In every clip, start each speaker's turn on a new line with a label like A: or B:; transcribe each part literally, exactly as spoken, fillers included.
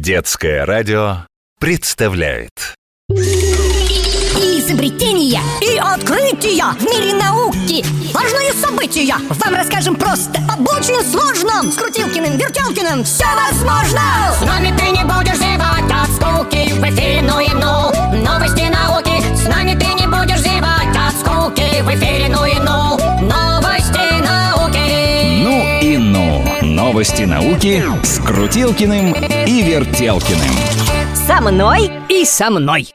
A: Детское радио представляет
B: изобретения и открытия в мире науки. Важные события вам расскажем просто об очень сложном. С Крутилкиным, Вертелкиным все возможно.
C: С нами ты не будешь зевать от скуки. В эфире ну и ну, новости науки. С нами ты не будешь зевать от скуки. В эфире ну и ну, новости науки.
D: Ну и ну, новости науки с Крутилкиным и Вертелкиным.
B: Со мной
E: и со мной.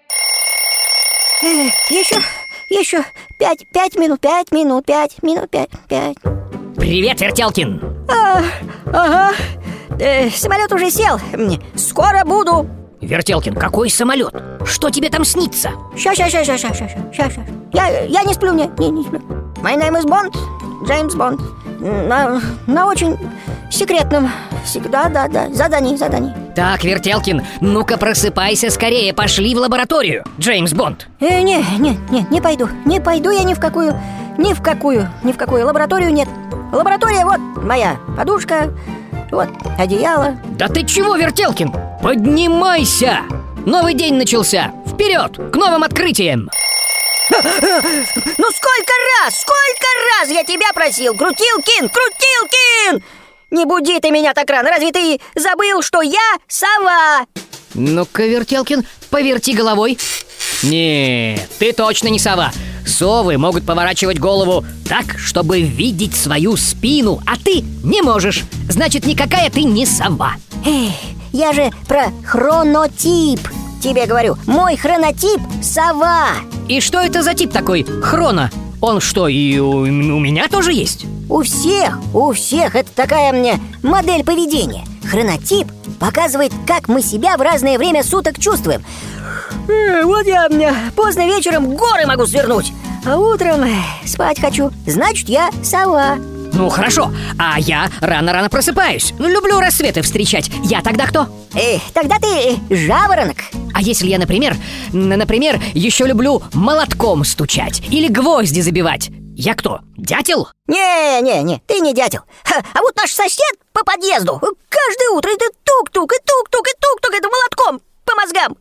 B: Еще, еще пять, пять минут, пять минут, пять минут, пять, пять.
E: Привет, Вертелкин.
B: А, ага, э, самолет уже сел. Скоро буду.
E: Вертелкин, какой самолет? Что тебе там снится?
B: Ща, ща, ща, ща, ща, ща, ща, ща. Я, я не сплю, не, не, не сплю. My name is Bond, Джеймс Бонд. На, на очень секретном, да, да, да, задании, задании.
E: Так, Вертелкин, ну-ка просыпайся скорее, пошли в лабораторию, Джеймс Бонд.
B: э, Не, не, не, не пойду, не пойду я ни в какую, ни в какую, ни в какую лабораторию нет. Лаборатория, вот моя подушка, вот одеяло.
E: Да ты чего, Вертелкин? Поднимайся! Новый день начался, вперед, к новым открытиям.
B: Ну сколько раз, сколько раз я тебя просил, Крутилкин, Крутилкин! Не буди ты меня так рано, разве ты забыл, что я сова?
E: Ну-ка, Вертелкин, поверти головой. Нет, ты точно не сова. Совы могут поворачивать голову так, чтобы видеть свою спину, а ты не можешь. Значит, никакая ты не сова.
B: Эх, я же про хронотип тебе говорю. Мой хронотип — сова.
E: И что это за тип такой, хроно? Он что, и у, у меня тоже есть?
B: У всех, у всех это такая мне модель поведения. Хронотип показывает, как мы себя в разное время суток чувствуем. э, Вот я мне поздно вечером горы могу свернуть, а утром спать хочу. Значит, я сова.
E: Ну хорошо, а я рано-рано просыпаюсь. Люблю рассветы встречать. Я тогда кто?
B: э, Тогда ты жаворонок.
E: А если я, например, например, еще люблю молотком стучать или гвозди забивать, я кто? Дятел?
B: Не-не-не, ты не дятел. Ха, а вот наш сосед по подъезду каждое утро это тук-тук, и тук-тук, и тук-тук, это молотком по мозгам.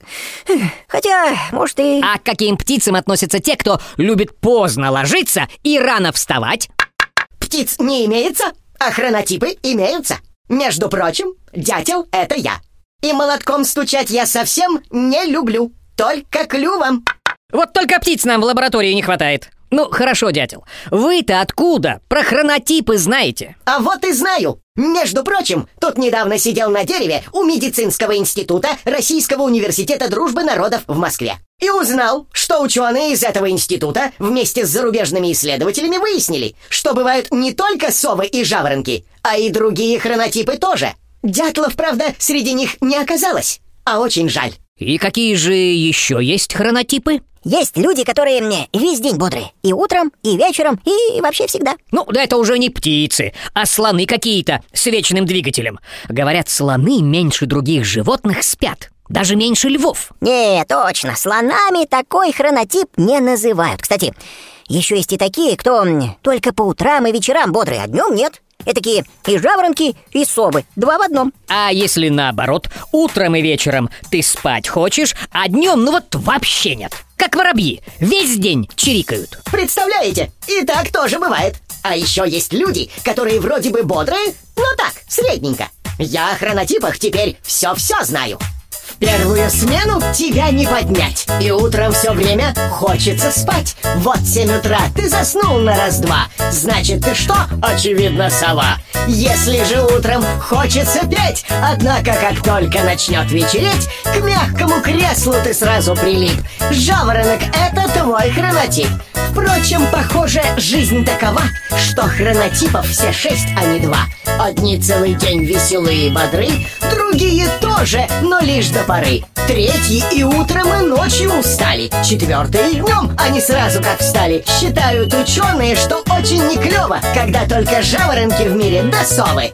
B: Хотя, может, и...
E: А к каким птицам относятся те, кто любит поздно ложиться и рано вставать?
F: Птиц не имеется, а хронотипы имеются. Между прочим, дятел — это я. И молотком стучать я совсем не люблю, только клювом.
E: Вот только птиц нам в лаборатории не хватает. Ну, хорошо, дятел, вы-то откуда про хронотипы знаете?
F: А вот и знаю. Между прочим, тут недавно сидел на дереве у медицинского института Российского университета дружбы народов в Москве. И узнал, что ученые из этого института вместе с зарубежными исследователями выяснили, что бывают не только совы и жаворонки, а и другие хронотипы тоже. Дятлов, правда, среди них не оказалось, а очень жаль.
E: И какие же еще есть хронотипы?
B: Есть люди, которые мне весь день бодрые. И утром, и вечером, и вообще всегда.
E: Ну, да это уже не птицы, а слоны какие-то с вечным двигателем. Говорят, слоны меньше других животных спят. Даже меньше львов.
B: Не, точно, слонами такой хронотип не называют. Кстати, еще есть и такие, кто только по утрам и вечерам бодрые, а днем нет. Этакие и жаворонки, и совы, два в одном.
E: А если наоборот, утром и вечером ты спать хочешь, а днем ну вот вообще нет. Как воробьи, весь день чирикают.
F: Представляете, и так тоже бывает. А еще есть люди, которые вроде бы бодрые, но так, средненько. Я о хронотипах теперь все-все знаю. В первую смену тебя не поднять, и утром все время хочется спать. Вот семь утра ты заснул на раз-два, значит ты что? Очевидно, сова. Если же утром хочется петь, однако как только начнет вечереть, к мягкому креслу ты сразу прилип. Жаворонок — это твой хронотип. Впрочем, похоже, жизнь такова, что хронотипов все шесть, а не два. Одни целый день веселые и бодры, другие тоже, но лишь до поры. Третьи и утром, и ночью устали. Четвертые и днем, они сразу как встали. Считают ученые, что очень не клево, когда только жаворонки в мире да совы.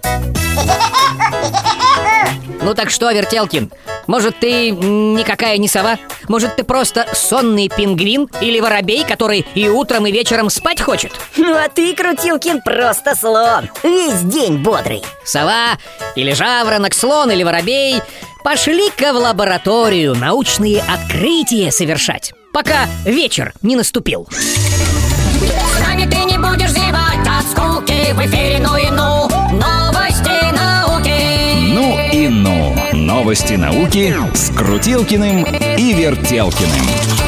E: Ну так что, Вертелкин, может, ты никакая не сова? Может, ты просто сонный пингвин или воробей, который и утром, и вечером спать хочет?
B: Ну а ты, Крутилкин, просто слон. Весь день бодрый.
E: Сова или жаворонок, слон или воробей, пошли-ка в лабораторию научные открытия совершать, пока вечер не наступил.
C: С нами ты не будешь зевать от скуки. В эфире ну и ну, новости науки.
D: Ну и ну. Новости науки с Крутилкиным и Вертелкиным.